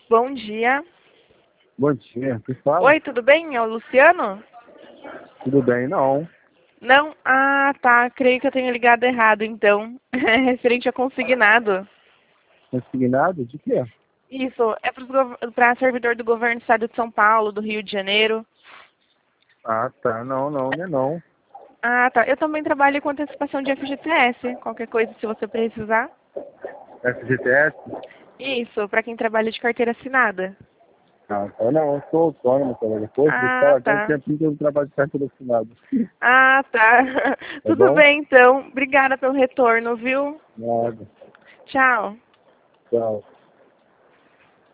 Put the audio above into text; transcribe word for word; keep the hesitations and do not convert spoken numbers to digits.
Bom dia. Bom dia, que fala? Oi, tudo bem? É o Luciano? Tudo bem? Não. Não? Ah, tá. Creio que eu tenho ligado errado, então. É referente a consignado. Consignado? De quê? Isso, é para servidor do governo do estado de São Paulo, do Rio de Janeiro. Ah, tá. Não, não, não é não. Ah, tá. Eu também trabalho com antecipação de F G T S. Qualquer coisa, se você precisar. F G T S? Isso, para quem trabalha de carteira assinada. Ah, tá. Não, eu sou autônomo também. Depois de Ah, fala, tem um tá. tempinho que eu trabalho de carteira assinada. Ah, tá. Tá Tudo bom? bem, então. Obrigada pelo retorno, viu? Nada. Tchau. Tchau.